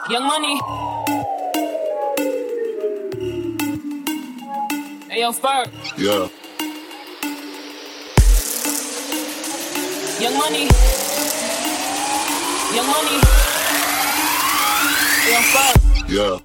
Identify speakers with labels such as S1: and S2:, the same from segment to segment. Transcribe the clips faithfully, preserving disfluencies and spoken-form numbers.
S1: Young Money. Hey, yo, Ferg.
S2: Yeah.
S1: Young Money. Young Money. Hey, yo, Ferg.
S2: Yeah.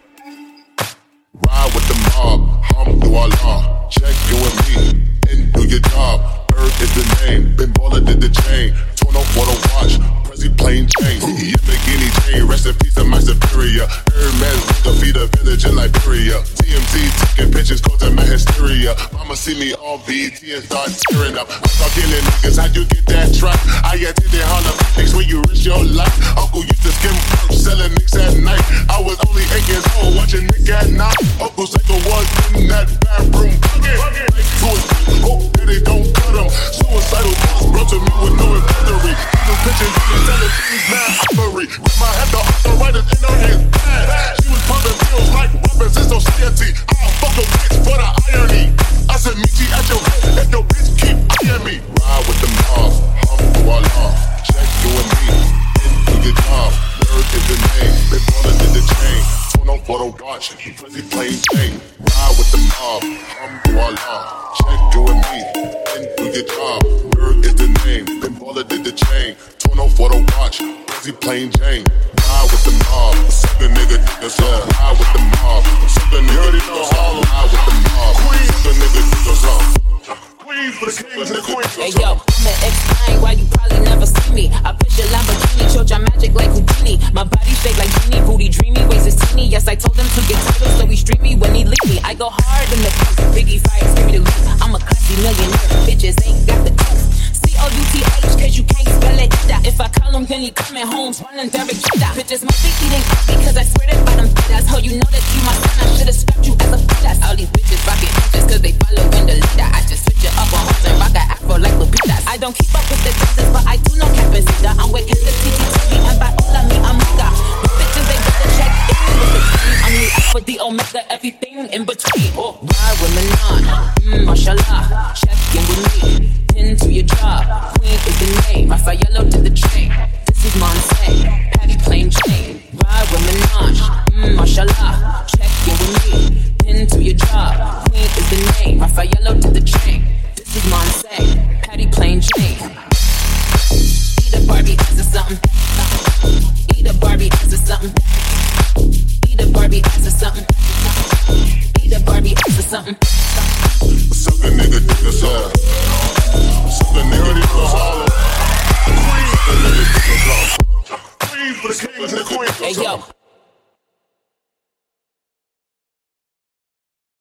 S2: Ride with the mob, hum through our law. Check you and me, and do your job. Earth is the name, Ben Baller did the chain. Torn up what a watch, Prezi plain Jane. Yamagini chain, rest in peace of my superior. Hermes with the feed a village in Liberia. T M Z taking pictures, causing my hysteria. Mama see me on B E T and start tearing up. I start killing niggas, how'd you get that truck? I attended Harlem Picnics when you risk your life. Uncle used to skim perks, selling nicks at night. I was only eight years old, watching Nick at night. Uncle Psycho was in that bathroom bucket. Like to his hope that they don't cut him. Suicidal thoughts brought to me with no inventory. Even pitching, telling things mad oppery. Grandma had the arthritis in her hands bad. She was pumping pills like weapons in society. I'll fuck a bitch for the irony. I said meet you at your head if your bitch keep eyeing me. Ride with the mob, hum through our law. Check you and me, into your job. Word is the name, Ben Baller did the chain. Torn up for the watch, Prezi plain Jane. Ride with the mob, hum through our law. Check you and me, into your job. Word is the name, Ben Baller did the chain. Torn up for the watch, Prezi plain Jane. Ride with the mob, suck a nigga, nigga, so ride with the mob. Suck a nigga, nigga, so ride with the mob. Suck a nigga, nigga, so. Queens for the kings and the queens.
S1: Hey yo, I'ma explain why you probably never see me. I push a Lamborghini, choke your magic like Houdini. My body shaped like genie, booty dreamy, waist is teeny. Yes, I told him to get titles, so he stream me when he leave me. I go hard in the booth, Biggie fire, scream me to lose. I'm a classy millionaire, bitches ain't got the coast. C O U T H, cause you can't spell it. If I call him, then he coming home, running Derek Jeter. Bitches must be eating up because I swear that by them fetas. Ho, you know that you my son, I should've strapped you as a fetus. All these bitches rockin' just cause they follow in the leader. I just switch it up on hoes and rock a afro like Lupitas. I don't keep up with the dances, but I do know Capacita. I'm with the T T T V, and by all I mean, I'm nigga. The bitches, they gotta check in with the team. I'm the alpha, the omega, everything in between. Oh, ride with Manon, mmm, mashallah. Check in with me, pin to your job. Queen is the name, Raffaello to the chain. This is Monse, Patty plain Jane. Ride with Minaj, mmm, mashallah. Check in with me, pin to your job. Queen is the name, Raffaello to the chain. This is Monse, Patty plain Jane. Eat a Barbie, ass or something. Eat a Barbie, ass or something. Eat a Barbie, ass or something. Eat a Barbie, ass or something.
S2: Suck a nigga, nigga, so. Suck a nigga, nigga, so. Queen for the kings and the queens.
S1: Hey yo.